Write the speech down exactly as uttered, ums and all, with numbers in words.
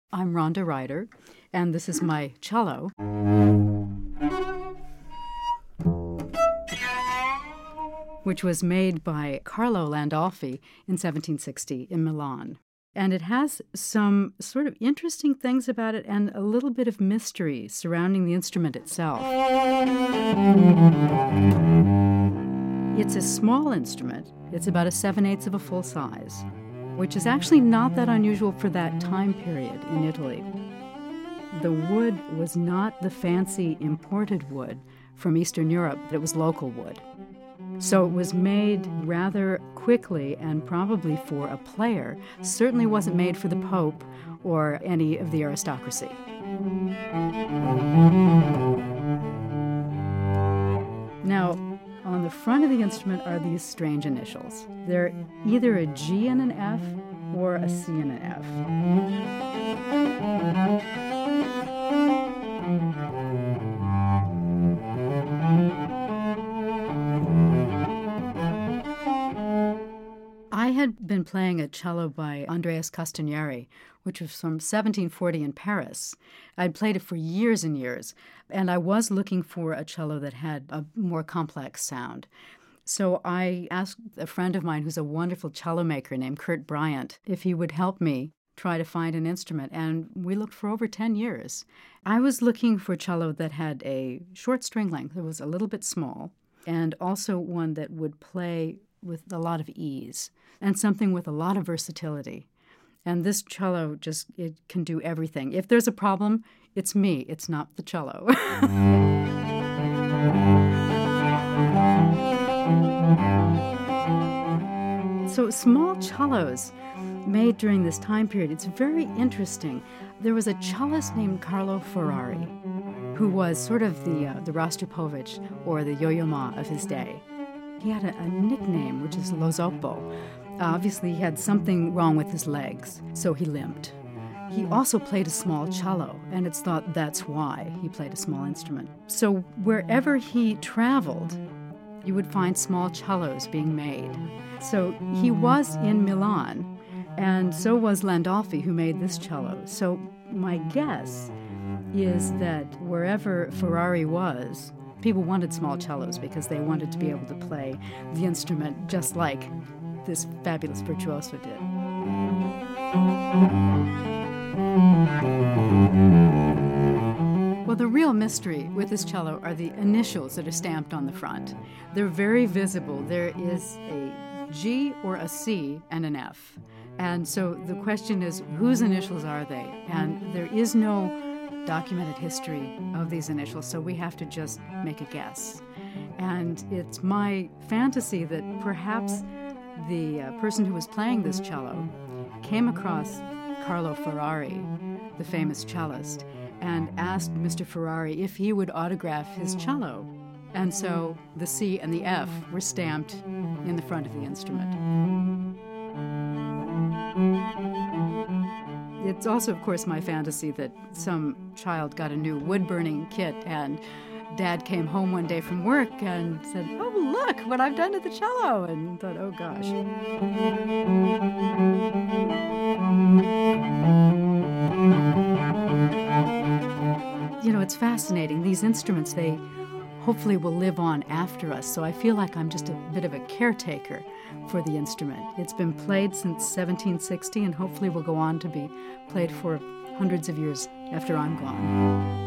I'm Rhonda Ryder, and this is my cello, which was made by Carlo Landolfi in seventeen sixty in Milan. And it has some sort of interesting things about it and a little bit of mystery surrounding the instrument itself. It's a small instrument. It's about a seven-eighths of a full size, which is actually not that unusual for that time period in Italy. The wood was not the fancy imported wood from Eastern Europe, but it was local wood. So it was made rather quickly and probably for a player. Certainly wasn't made for the Pope or any of the aristocracy. Now, on the front of the instrument are these strange initials. They're either a G and an F or a C and an F. I had been playing a cello by Andreas Castagnieri, which was from seventeen forty in Paris. I'd played it for years and years, and I was looking for a cello that had a more complex sound. So I asked a friend of mine who's a wonderful cello maker named Kurt Bryant if he would help me try to find an instrument, and we looked for over ten years. I was looking for a cello that had a short string length, that was a little bit small, and also one that would play with a lot of ease, and something with a lot of versatility. And this cello just, it can do everything. If there's a problem, it's me, it's not the cello. So small cellos made during this time period, it's very interesting. There was a cellist named Carlo Ferrari, who was sort of the, uh, the Rostropovich or the Yo-Yo Ma of his day. He had a, a nickname, which is Lo Zoppo. Uh, obviously, he had something wrong with his legs, so he limped. He also played a small cello, and it's thought that's why he played a small instrument. So wherever he traveled, you would find small cellos being made. So he was in Milan, and so was Landolfi, who made this cello. So my guess is that wherever Ferrari was, people wanted small cellos because they wanted to be able to play the instrument just like this fabulous virtuoso did. Well, the real mystery with this cello are the initials that are stamped on the front. They're very visible. There is a G or a C and an F. And so the question is, whose initials are they? And there is no documented history of these initials, so we have to just make a guess. And it's my fantasy that perhaps the uh, person who was playing this cello came across Carlo Ferrari, the famous cellist, and asked Mister Ferrari if he would autograph his cello. And so the C and the F were stamped in the front of the instrument. It's also, of course, my fantasy that some child got a new wood-burning kit and Dad came home one day from work and said, "Oh, look what I've done to the cello," and thought, oh, gosh. You know, it's fascinating. These instruments, they hopefully will live on after us, so I feel like I'm just a bit of a caretaker for the instrument. It's been played since seventeen sixty and hopefully will go on to be played for hundreds of years after I'm gone.